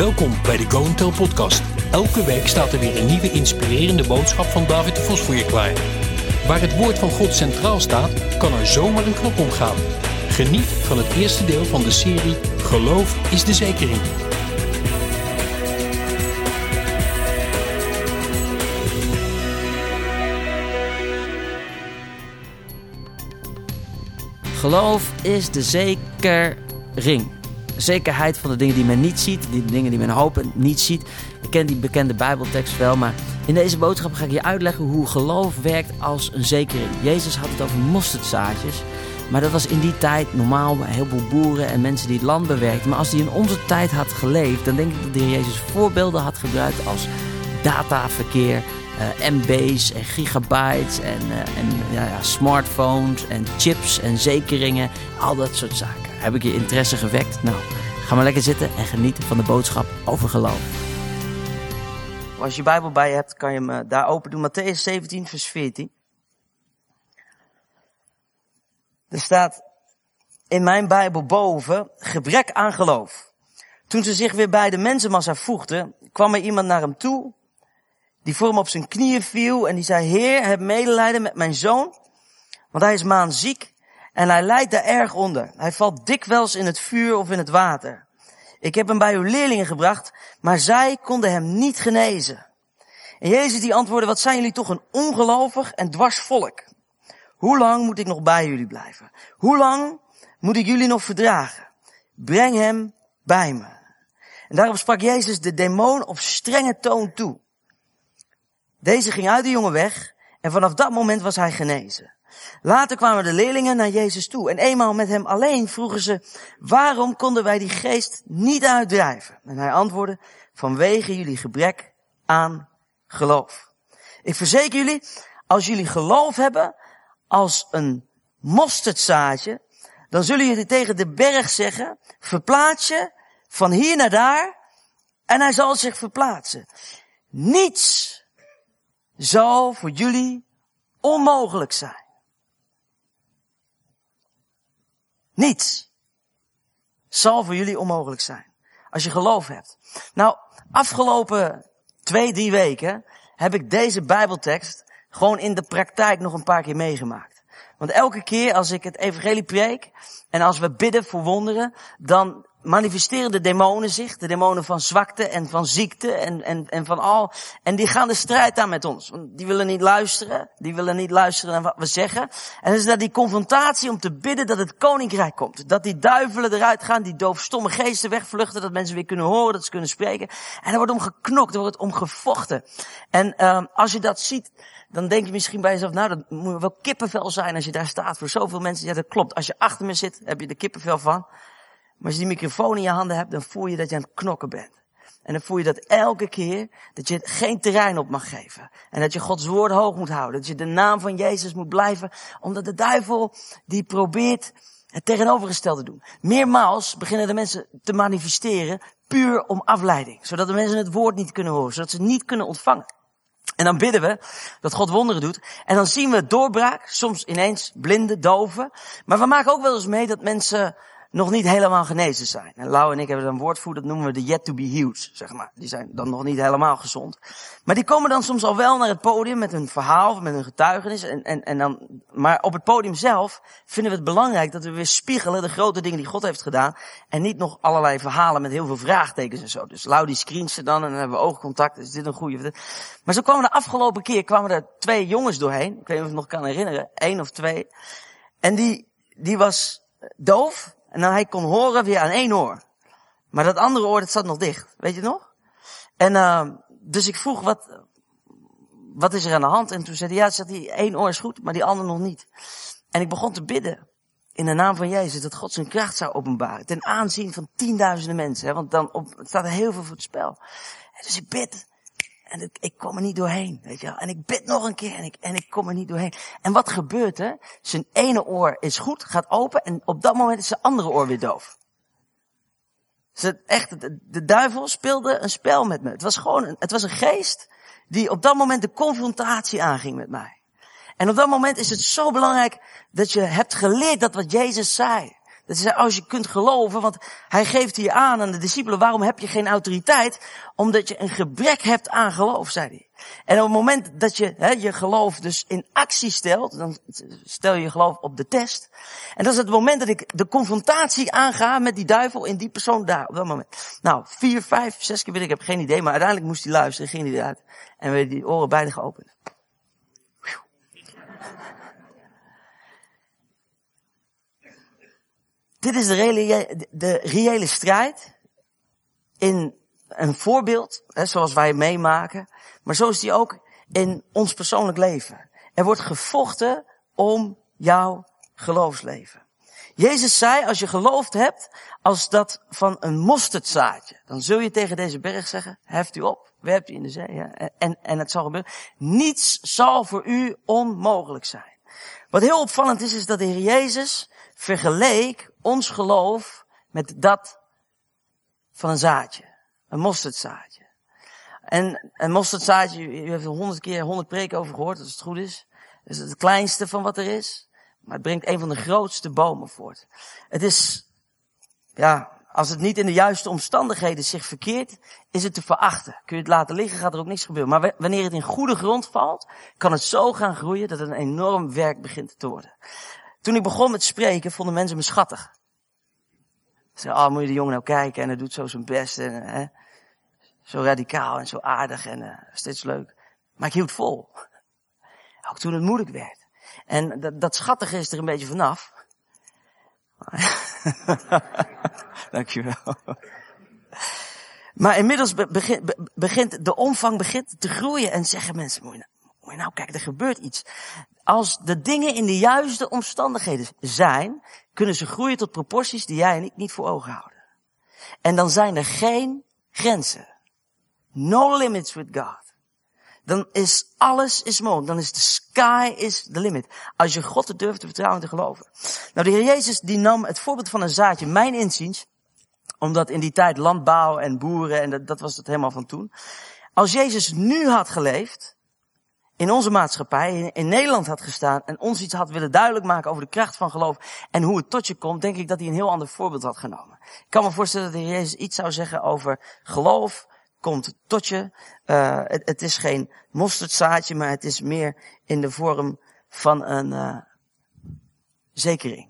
Welkom bij de Go and Tell podcast. Elke week staat er weer een nieuwe inspirerende boodschap van David de Vos voor je klaar. Waar het woord van God centraal staat, kan er zomaar een knop omgaan. Geniet van het eerste deel van de serie Geloof is de zekering. Geloof is de zekering. De zekerheid van de dingen die men niet ziet, de dingen die men hopen niet ziet. Ik ken die bekende Bijbeltekst wel, maar in deze boodschap ga ik je uitleggen hoe geloof werkt als een zekering. Jezus had het over mosterdzaadjes, maar dat was in die tijd normaal bij heel veel boeren en mensen die het land bewerkten. Maar als die in onze tijd had geleefd, dan denk ik dat de Heer Jezus voorbeelden had gebruikt als dataverkeer, MB's en gigabytes en smartphones en chips en zekeringen. Al dat soort zaken. Heb ik je interesse gewekt? Nou, ga maar lekker zitten en genieten van de boodschap over geloof. Als je Bijbel bij je hebt, kan je hem daar open doen. Mattheüs 17, vers 14. Er staat in mijn Bijbel boven, gebrek aan geloof. Toen ze zich weer bij de mensenmassa voegden, kwam er iemand naar hem toe, die voor hem op zijn knieën viel en die zei, Heer, heb medelijden met mijn zoon, want hij is maanziek en hij lijdt daar erg onder. Hij valt dikwijls in het vuur of in het water. Ik heb hem bij uw leerlingen gebracht, maar zij konden hem niet genezen. En Jezus die antwoordde, wat zijn jullie toch een ongelovig en dwars volk. Hoe lang moet ik nog bij jullie blijven? Hoe lang moet ik jullie nog verdragen? Breng hem bij me. En daarop sprak Jezus de demon op strenge toon toe. Deze ging uit de jongen weg en vanaf dat moment was hij genezen. Later kwamen de leerlingen naar Jezus toe en eenmaal met hem alleen vroegen ze, waarom konden wij die geest niet uitdrijven? En hij antwoordde, vanwege jullie gebrek aan geloof. Ik verzeker jullie, als jullie geloof hebben als een mosterdzaadje, dan zullen jullie tegen de berg zeggen, verplaats je van hier naar daar en hij zal zich verplaatsen. Niets zal voor jullie onmogelijk zijn. Niets zal voor jullie onmogelijk zijn. Als je geloof hebt. Nou, afgelopen 2-3 weken heb ik deze Bijbeltekst gewoon in de praktijk nog een paar keer meegemaakt. Want elke keer als ik het evangelie preek en als we bidden voor wonderen, dan manifesteren de demonen zich, de demonen van zwakte en van ziekte en van al. En die gaan de strijd aan met ons. Want die willen niet luisteren naar wat we zeggen. En dan is dat die confrontatie om te bidden dat het koninkrijk komt. Dat die duivelen eruit gaan, die doofstomme geesten wegvluchten, dat mensen weer kunnen horen, dat ze kunnen spreken. En er wordt om geknokt, er wordt om gevochten. En als je dat ziet, dan denk je misschien bij jezelf, nou, dat moet wel kippenvel zijn als je daar staat voor zoveel mensen. Ja, dat klopt. Als je achter me zit, heb je er kippenvel van. Maar als je die microfoon in je handen hebt, dan voel je dat je aan het knokken bent. En dan voel je dat elke keer dat je geen terrein op mag geven. En dat je Gods woord hoog moet houden. Dat je de naam van Jezus moet blijven. Omdat de duivel die probeert het tegenovergestelde te doen. Meermaals beginnen de mensen te manifesteren puur om afleiding. Zodat de mensen het woord niet kunnen horen. Zodat ze het niet kunnen ontvangen. En dan bidden we dat God wonderen doet. En dan zien we doorbraak. Soms ineens blinden, doven. Maar we maken ook wel eens mee dat mensen nog niet helemaal genezen zijn. En Lau en ik hebben een woordvoer, dat noemen we de yet to be healed, zeg maar. Die zijn dan nog niet helemaal gezond. Maar die komen dan soms al wel naar het podium met hun verhaal, met hun getuigenis. Maar op het podium zelf vinden we het belangrijk dat we weer spiegelen de grote dingen die God heeft gedaan. En niet nog allerlei verhalen met heel veel vraagtekens en zo. Dus Lau die screent ze dan en dan hebben we oogcontact. Is dit een goede? Maar zo kwamen de afgelopen keer er 2 jongens doorheen. Ik weet niet of je het nog kan herinneren. 1 of 2. En die was doof. En dan hij kon horen weer aan 1 oor. Maar dat andere oor, dat zat nog dicht. Weet je het nog? En dus ik vroeg, wat is er aan de hand? En toen zei hij, ja, die 1 oor is goed, maar die andere nog niet. En ik begon te bidden in de naam van Jezus, dat God zijn kracht zou openbaren. Ten aanzien van 10.000 mensen. Hè, want het staat er heel veel voor het spel. En dus ik bid. En ik kom er niet doorheen, weet je wel. En ik bid nog een keer en ik kom er niet doorheen. En wat gebeurt er? Zijn ene oor is goed, gaat open en op dat moment is zijn andere oor weer doof. Dus de duivel speelde een spel met me. Het was een geest die op dat moment de confrontatie aanging met mij. En op dat moment is het zo belangrijk dat je hebt geleerd dat wat Jezus zei. Dat hij zei, als je kunt geloven, want hij geeft hier aan de discipelen, waarom heb je geen autoriteit? Omdat je een gebrek hebt aan geloof, zei hij. En op het moment dat je je geloof dus in actie stelt, dan stel je je geloof op de test. En dat is het moment dat ik de confrontatie aanga met die duivel in die persoon daar, op dat moment. Nou, 4, 5, 6 keer weet ik heb geen idee, maar uiteindelijk moest hij luisteren, ging hij eruit. En werden die oren beide geopend. Dit is de reële strijd in een voorbeeld, zoals wij meemaken. Maar zo is die ook in ons persoonlijk leven. Er wordt gevochten om jouw geloofsleven. Jezus zei, als je geloofd hebt als dat van een mosterdzaadje, dan zul je tegen deze berg zeggen, heft u op, werpt u in de zee. Ja? En het zal gebeuren. Niets zal voor u onmogelijk zijn. Wat heel opvallend is dat de Heer Jezus vergeleek ons geloof met dat van een zaadje. Een mosterdzaadje. En een mosterdzaadje, u heeft er 100 preken over gehoord, als het goed is. Dat is het kleinste van wat er is. Maar het brengt een van de grootste bomen voort. Het is, als het niet in de juiste omstandigheden zich verkeert, is het te verachten. Kun je het laten liggen, gaat er ook niks gebeuren. Maar wanneer het in goede grond valt, kan het zo gaan groeien dat het een enorm werk begint te worden. Toen ik begon met spreken, vonden mensen me schattig. Ze zeiden, moet je de jongen nou kijken en hij doet zo zijn best en zo radicaal en zo aardig en steeds leuk. Maar ik hield vol. Ook toen het moeilijk werd. En dat schattige is er een beetje vanaf. Dankjewel. Maar inmiddels begint de omvang te groeien en zeggen mensen, moet je nou kijken, er gebeurt iets. Als de dingen in de juiste omstandigheden zijn, kunnen ze groeien tot proporties die jij en ik niet voor ogen houden. En dan zijn er geen grenzen. No limits with God. Dan is alles mogelijk. Dan is de sky is the limit. Als je God durft te vertrouwen en te geloven. Nou, de Heer Jezus die nam het voorbeeld van een zaadje, mijn inziens, omdat in die tijd landbouw en boeren en dat was het helemaal van toen. Als Jezus nu had geleefd, in onze maatschappij, in Nederland had gestaan en ons iets had willen duidelijk maken over de kracht van geloof en hoe het tot je komt, denk ik dat hij een heel ander voorbeeld had genomen. Ik kan me voorstellen dat de Heer Jezus iets zou zeggen over geloof komt tot je. Het is geen mosterdzaadje, maar het is meer in de vorm van een zekering.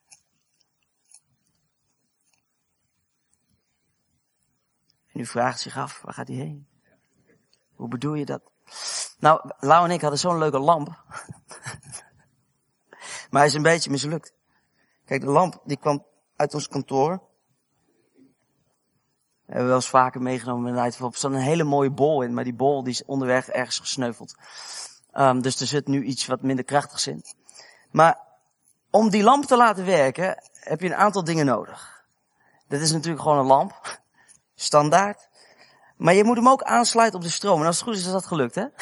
En u vraagt zich af, waar gaat hij heen? Hoe bedoel je dat? Nou, Lau en ik hadden zo'n leuke lamp. Maar hij is een beetje mislukt. Kijk, de lamp die kwam uit ons kantoor. We hebben wel eens vaker meegenomen met Night. Er stond een hele mooie bol in, maar die bol die is onderweg ergens gesneuveld. Dus er zit nu iets wat minder krachtigs in. Maar om die lamp te laten werken, heb je een aantal dingen nodig. Dat is natuurlijk gewoon een lamp. Standaard. Maar je moet hem ook aansluiten op de stroom. En als het goed is dat gelukt, hè?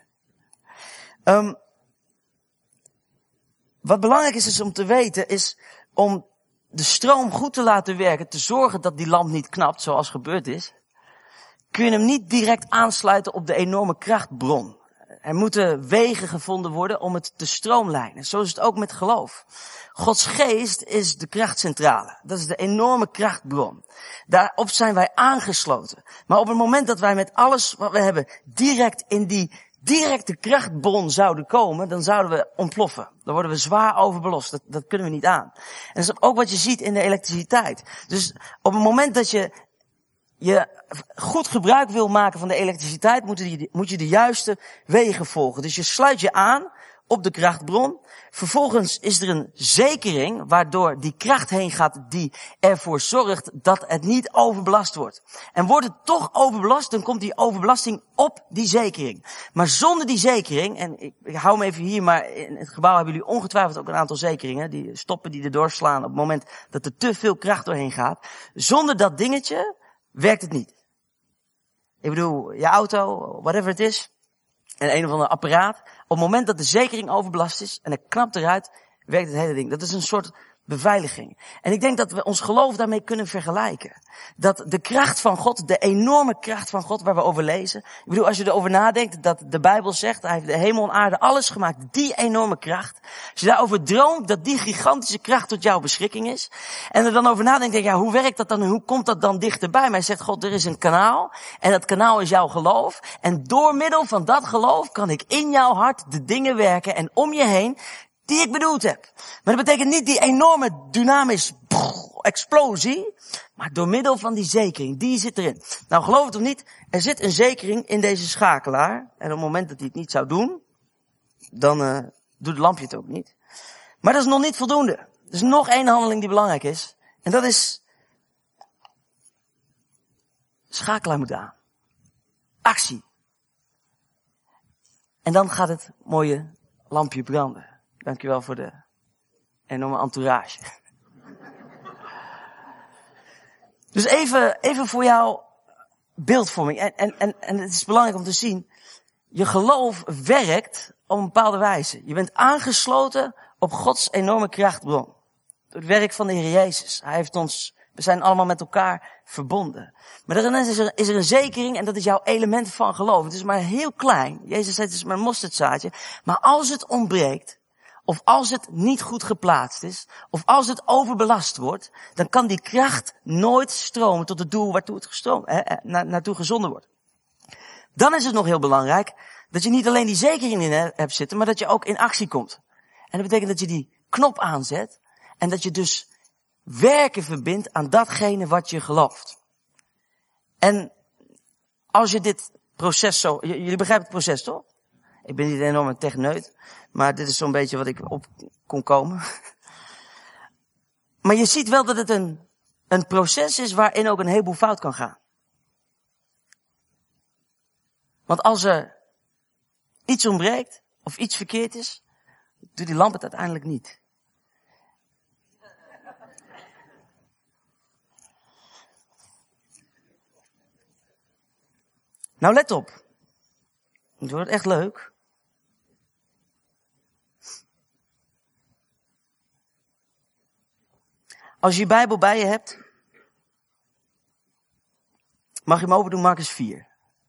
Wat belangrijk is om te weten, is om de stroom goed te laten werken, te zorgen dat die lamp niet knapt, zoals gebeurd is, kun je hem niet direct aansluiten op de enorme krachtbron. Er moeten wegen gevonden worden om het te stroomlijnen. Zo is het ook met geloof. Gods geest is de krachtcentrale. Dat is de enorme krachtbron. Daarop zijn wij aangesloten. Maar op het moment dat wij met alles wat we hebben direct in die directe krachtbron zouden komen, dan zouden we ontploffen. Dan worden we zwaar overbelast. Dat kunnen we niet aan. En dat is ook wat je ziet in de elektriciteit. Dus op het moment dat je goed gebruik wil maken van de elektriciteit, moet je de juiste wegen volgen. Dus je sluit je aan op de krachtbron. Vervolgens is er een zekering waardoor die kracht heen gaat die ervoor zorgt dat het niet overbelast wordt. En wordt het toch overbelast, dan komt die overbelasting op die zekering. Maar zonder die zekering, en ik hou hem even hier, maar in het gebouw hebben jullie ongetwijfeld ook een aantal zekeringen, die stoppen, die erdoor slaan op het moment dat er te veel kracht doorheen gaat. Zonder dat dingetje werkt het niet. Ik bedoel, je auto, whatever het is, en een of ander apparaat. Op het moment dat de zekering overbelast is en het knapt eruit, werkt het hele ding. Dat is een soort beveiliging. En ik denk dat we ons geloof daarmee kunnen vergelijken. Dat de kracht van God, de enorme kracht van God waar we over lezen. Ik bedoel, als je erover nadenkt dat de Bijbel zegt, hij heeft de hemel en aarde alles gemaakt. Die enorme kracht. Als je daarover droomt dat die gigantische kracht tot jouw beschikking is. En er dan over nadenkt, denk je, ja, hoe werkt dat dan? Hoe komt dat dan dichterbij? Maar hij zegt, God, er is een kanaal. En dat kanaal is jouw geloof. En door middel van dat geloof kan ik in jouw hart de dingen werken en om je heen die ik bedoeld heb. Maar dat betekent niet die enorme dynamische explosie, maar door middel van die zekering, die zit erin. Nou, geloof het of niet, er zit een zekering in deze schakelaar. En op het moment dat hij het niet zou doen, dan doet het lampje het ook niet. Maar dat is nog niet voldoende. Er is nog één handeling die belangrijk is. En dat is, schakelaar moet aan. Actie. En dan gaat het mooie lampje branden. Dankjewel voor de enorme entourage. Dus even voor jou beeldvorming. En het is belangrijk om te zien, je geloof werkt op een bepaalde wijze. Je bent aangesloten op Gods enorme krachtbron. Door het werk van de Heer Jezus. Hij heeft ons, we zijn allemaal met elkaar verbonden. Maar daarin is er een zekering en dat is jouw element van geloof. Het is maar heel klein. Jezus zei het is maar een mosterdzaadje. Maar als het ontbreekt, of als het niet goed geplaatst is, of als het overbelast wordt, dan kan die kracht nooit stromen tot het doel waartoe het naartoe gezonden wordt. Dan is het nog heel belangrijk dat je niet alleen die zekering in hebt zitten, maar dat je ook in actie komt. En dat betekent dat je die knop aanzet en dat je dus werken verbindt aan datgene wat je gelooft. En als je dit proces zo, jullie begrijpen het proces toch? Ik ben niet een enorme techneut, maar dit is zo'n beetje wat ik op kon komen. Maar je ziet wel dat het een proces is waarin ook een heleboel fout kan gaan. Want als er iets ontbreekt, of iets verkeerd is, doet die lamp het uiteindelijk niet. Nou, let op. Het wordt echt leuk. Als je je Bijbel bij je hebt, mag je hem open doen, Marcus 4.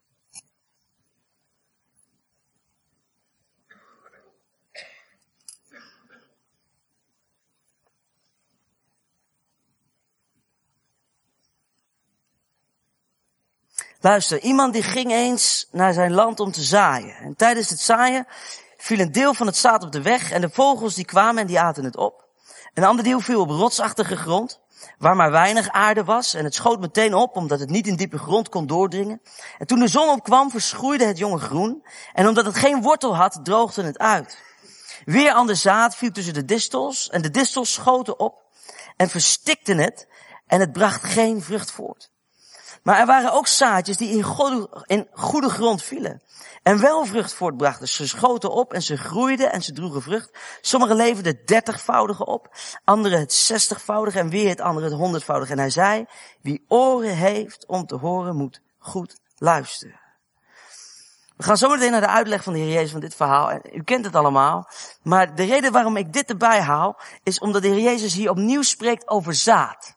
Luister, iemand die ging eens naar zijn land om te zaaien. En tijdens het zaaien viel een deel van het zaad op de weg en de vogels die kwamen en die aten het op. Een ander deel viel op rotsachtige grond, waar maar weinig aarde was en het schoot meteen op, omdat het niet in diepe grond kon doordringen. En toen de zon opkwam, verschroeide het jonge groen en omdat het geen wortel had, droogde het uit. Weer ander zaad viel tussen de distels en de distels schoten op en verstikten het en het bracht geen vrucht voort. Maar er waren ook zaadjes die in goede grond vielen. En wel vrucht voortbrachten. Ze schoten op en ze groeiden en ze droegen vrucht. Sommigen leverden 30-voudige op. Anderen het 60-voudige en weer het andere het 100-voudige. En hij zei, wie oren heeft om te horen moet goed luisteren. We gaan zo meteen naar de uitleg van de Heer Jezus van dit verhaal. En u kent het allemaal. Maar de reden waarom ik dit erbij haal, is omdat de Heer Jezus hier opnieuw spreekt over zaad.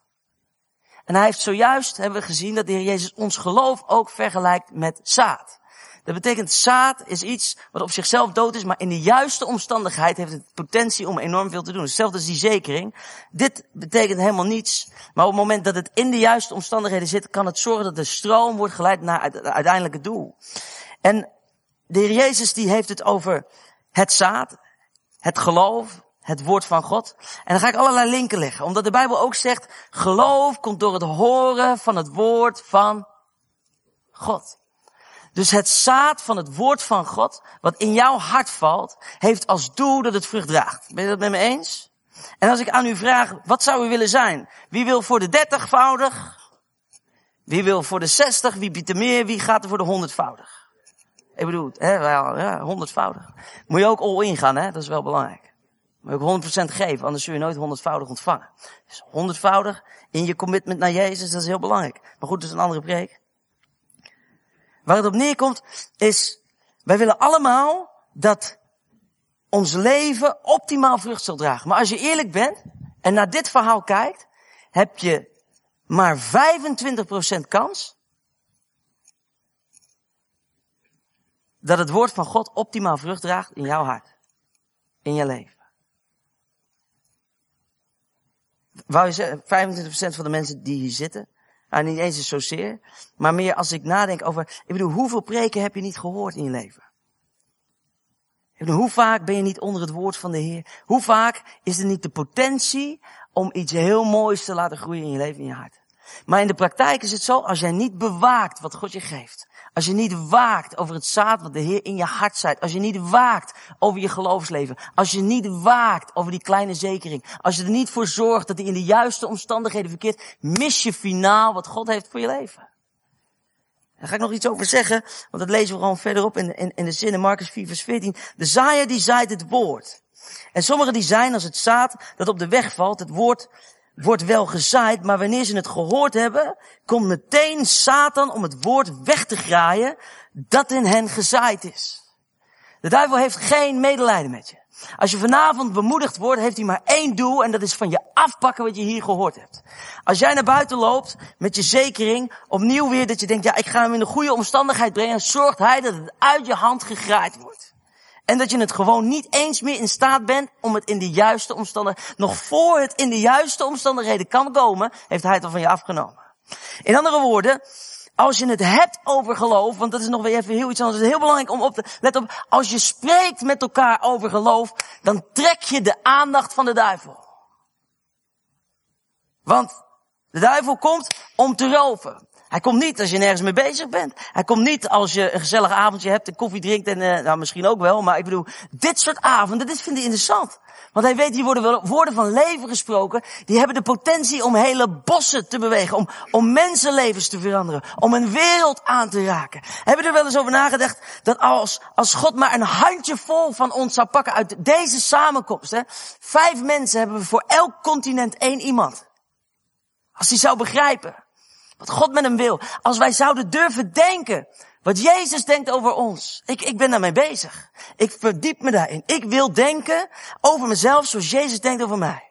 En hij heeft zojuist, hebben we gezien, dat de Heer Jezus ons geloof ook vergelijkt met zaad. Dat betekent, zaad is iets wat op zichzelf dood is, maar in de juiste omstandigheid heeft het potentie om enorm veel te doen. Hetzelfde als die zekering. Dit betekent helemaal niets, maar op het moment dat het in de juiste omstandigheden zit, kan het zorgen dat de stroom wordt geleid naar het uiteindelijke doel. En de Heer Jezus die heeft het over het zaad, het geloof, het woord van God. En dan ga ik allerlei linken leggen. Omdat de Bijbel ook zegt, geloof komt door het horen van het woord van God. Dus het zaad van het woord van God, wat in jouw hart valt, heeft als doel dat het vrucht draagt. Ben je dat met me eens? En als ik aan u vraag, wat zou u willen zijn? Wie wil voor de 30-voudig? Wie wil voor de 60? Wie biedt er meer? Wie gaat er voor de 100-voudig? Ik bedoel, 100-voudig. Moet je ook all in gaan, hè? Dat is wel belangrijk. Maar ook 100% geven, anders zul je nooit 100-voudig ontvangen. Dus 100-voudig in je commitment naar Jezus, dat is heel belangrijk. Maar goed, dat is een andere preek. Waar het op neerkomt is, wij willen allemaal dat ons leven optimaal vrucht zal dragen. Maar als je eerlijk bent en naar dit verhaal kijkt, heb je maar 25% kans dat het woord van God optimaal vrucht draagt in jouw hart. In je leven. Wou je zeggen, 25% van de mensen die hier zitten, nou niet eens is zozeer, maar meer als ik nadenk over, hoeveel preken heb je niet gehoord in je leven? Hoe vaak ben je niet onder het woord van de Heer? Hoe vaak is er niet de potentie om iets heel moois te laten groeien in je leven, in je hart? Maar in de praktijk is het zo, als jij niet bewaakt wat God je geeft, als je niet waakt over het zaad wat de Heer in je hart zaait, als je niet waakt over je geloofsleven, als je niet waakt over die kleine zekering, als je er niet voor zorgt dat die in de juiste omstandigheden verkeert, mis je finaal wat God heeft voor je leven. Daar ga ik nog iets over zeggen, want dat lezen we gewoon verderop in de zin in Marcus 4 vers 14. De zaaier die zaait het woord. En sommigen die zijn als het zaad dat op de weg valt. Het woord wordt wel gezaaid, maar wanneer ze het gehoord hebben, komt meteen Satan om het woord weg te graaien dat in hen gezaaid is. De duivel heeft geen medelijden met je. Als je vanavond bemoedigd wordt, heeft hij maar één doel en dat is van je afpakken wat je hier gehoord hebt. Als jij naar buiten loopt met je zekering, opnieuw weer dat je denkt, ja, ik ga hem in de goede omstandigheid brengen, zorgt hij dat het uit je hand gegraaid wordt. En dat je het gewoon niet eens meer in staat bent om het in de juiste omstandigheden, nog voor het in de juiste omstandigheden kan komen, heeft hij het al van je afgenomen. In andere woorden, als je het hebt over geloof, want dat is nog weer even heel iets anders. Het is heel belangrijk om op te letten op. Als je spreekt met elkaar over geloof, dan trek je de aandacht van de duivel. Want de duivel komt om te roven. Hij komt niet als je nergens mee bezig bent. Hij komt niet als je een gezellig avondje hebt en koffie drinkt en nou misschien ook wel. Maar ik bedoel, dit soort avonden, dit vind ik interessant. Want hij weet, hier worden wel woorden van leven gesproken. Die hebben de potentie om hele bossen te bewegen. Om mensenlevens te veranderen. Om een wereld aan te raken. Hebben we er wel eens over nagedacht dat als God maar een handjevol van ons zou pakken uit deze samenkomst. 5 mensen hebben we voor elk continent 1 iemand. Als die zou begrijpen wat God met hem wil. Als wij zouden durven denken wat Jezus denkt over ons. Ik ben daarmee bezig. Ik verdiep me daarin. Ik wil denken over mezelf zoals Jezus denkt over mij.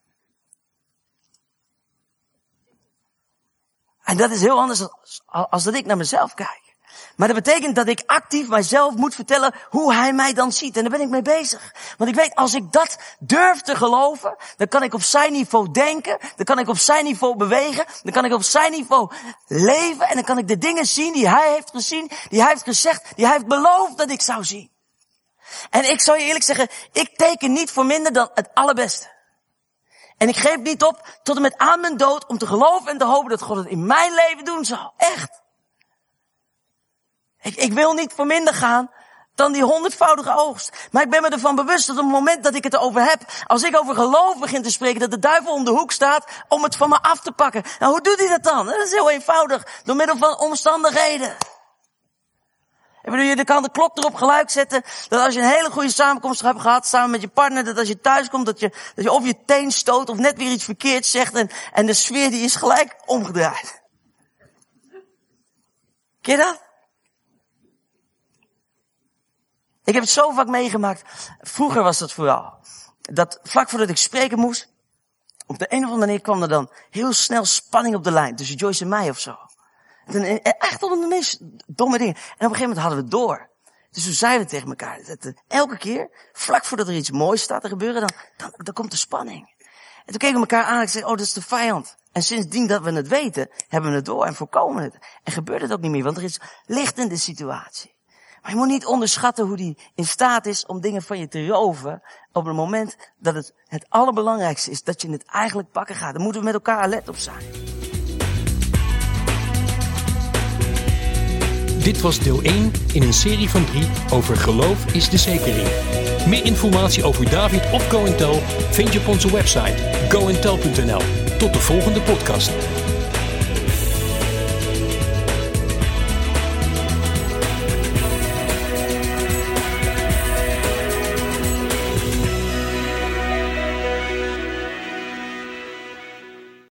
En dat is heel anders als dat ik naar mezelf kijk. Maar dat betekent dat ik actief mijzelf moet vertellen hoe hij mij dan ziet. En daar ben ik mee bezig. Want ik weet, als ik dat durf te geloven, dan kan ik op zijn niveau denken. Dan kan ik op zijn niveau bewegen. Dan kan ik op zijn niveau leven. En dan kan ik de dingen zien die hij heeft gezien, die hij heeft gezegd, die hij heeft beloofd dat ik zou zien. En ik zal je eerlijk zeggen, ik teken niet voor minder dan het allerbeste. En ik geef niet op tot en met aan mijn dood om te geloven en te hopen dat God het in mijn leven doen zal. Echt. Ik wil niet voor minder gaan dan die 100-voudige oogst. Maar ik ben me ervan bewust dat op het moment dat ik het erover heb, als ik over geloof begin te spreken, dat de duivel om de hoek staat om het van me af te pakken. Nou, hoe doet hij dat dan? Dat is heel eenvoudig. Door middel van omstandigheden. Je kan de klok erop gelijk zetten dat als je een hele goede samenkomst hebt gehad samen met je partner, dat als je thuis komt dat je of je teen stoot of net weer iets verkeerds zegt en de sfeer die is gelijk omgedraaid. Ken je dat? Ik heb het zo vaak meegemaakt. Vroeger was dat vooral. Dat vlak voordat ik spreken moest, op de een of andere manier kwam er dan heel snel spanning op de lijn tussen Joyce en mij of zo. Echt onder de meest domme dingen. En op een gegeven moment hadden we het door. Dus toen zeiden we tegen elkaar, elke keer, vlak voordat er iets moois staat te gebeuren, dan komt de spanning. En toen keken we elkaar aan en ik zei, dat is de vijand. En sindsdien dat we het weten, hebben we het door en voorkomen het. En gebeurt het ook niet meer, want er is licht in de situatie. Maar je moet niet onderschatten hoe die in staat is om dingen van je te roven op het moment dat het allerbelangrijkste is dat je het eigenlijk pakken gaat. Daar moeten we met elkaar alert op zijn. Dit was deel 1 in een serie van 3 over geloof is de zekering. Meer informatie over David of Go and Tell vind je op onze website goandtell.nl. Tot de volgende podcast.